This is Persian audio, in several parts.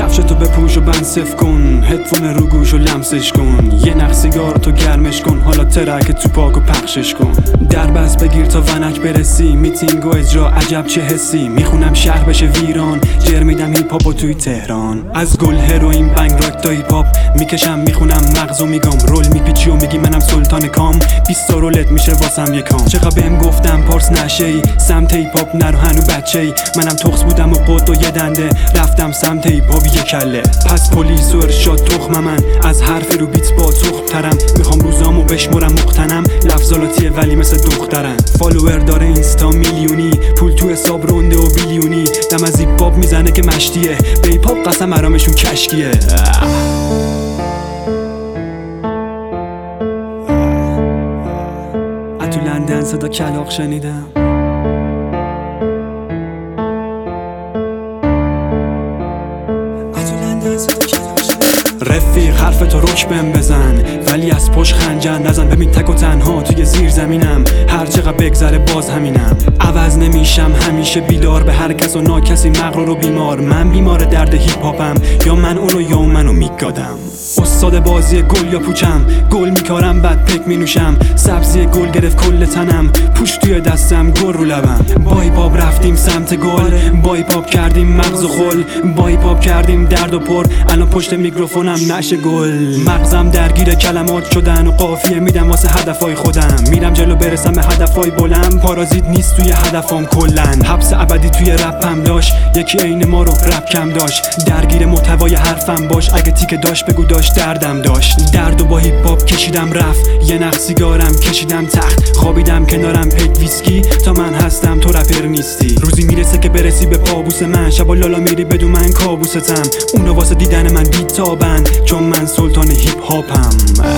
کفشتو بپوش و بند صف کن، هدفون رو گوش و لمسش کن، یه نخ سیگار تو گرمش کن، حالا ترک تو پاک و پخشش کن. در بس بگیر تا ونک برسی، میتینگ و اجرا عجب چه حسی. میخونم شهر بشه ویران، جر میدم هیپ هاپو توی تهران. از گل هروئین بنگ راک تا هیپ هاپ میکشم، میخونم مغزو میگم، رول میپیچی و میگی منم سلطان کام. 20 تا رولت میشه واسم یکام. چقدر بهم گفتم پارس نشی، سمت هیپ هاپ نرو هنو بچه‌ای. منم تخس بودم و قد و یه دنده، رفتم سمت هیپ هاپ یه کله. پس پلیس و ارشاد تخم من، از حرف رو بیت با تخم ترم. میخوام روزامو بشمرم مقتنم، لفظالاتی ولی مثل دخترم. فالوور داره اینستا میلیونی، پول تو حساب رونده و بیلیونی. دم از هیپ هاپ میزنه که مشتیه، به هیپ هاپ قسم ارامشون کشکیه. تو لندن صدا کلاغ شنیدم، رفیق حرف تو رک بهم بزن، ولی از پشت خنجر نزن. ببین تک و تنها توی زیر زمینم، هر چقدر بگذره باز همینم. عوض نمیشم همیشه بیدار، به هر کس و ناکسی مغرور و بیمار. من بیمار درد هیپ هاپم، یا من اونو یا منو میگادم. استاد بازی گل یا پوچم، گل میکارم بعد پک مینوشم. سبزی گل گرفت کل تنم، پوش توی دستم گل رو لبم. با هیپ هاپ رفتیم سمت گل، با هیپ هاپ کردیم مغز و خل، با هیپ هاپ کردیم درد و پر. الان پشت میکروفونم نشه گل، مغزم درگیر کلمات شدن و قافیه میدم واسه هدفای خودم. میرم جلو برسم به هدفای بلند، پارازیت نیست توی هدفام کلن. حبس ابدی توی رپم داشت، یکی عین ما رو رپ کم داشت. درگیر محتوای حرفم باش، اگه تیک داشت بگو داشت دردم داشت. درد و با هیپ هاپ کشیدم رفت، یه نخ سیگارم کشیدم تخت. خوابیدم کنارم پیک ویسکی، تا من هستم تو رپر نیستی. روزی میرسه که برسی به پابوس من، شبا لالا میری بدون من کابوستم. اونا واسه دیدن من بیتابن، چون من سلطان هیپ هاپم.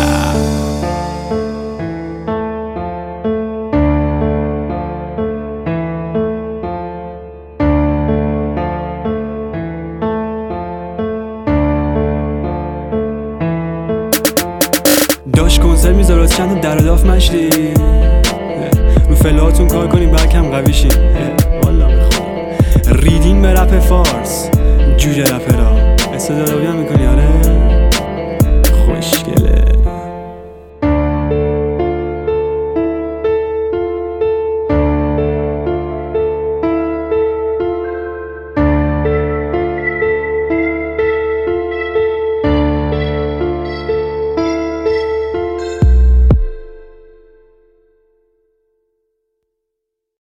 داشت کنسرت میذاره از چند در داف مشتی، رو فلاتون کار کنیم برکم قوی شیم. والا بخوام ریدین به رپ فارس، جوجه رپرا استعدادی هم میکنی. آره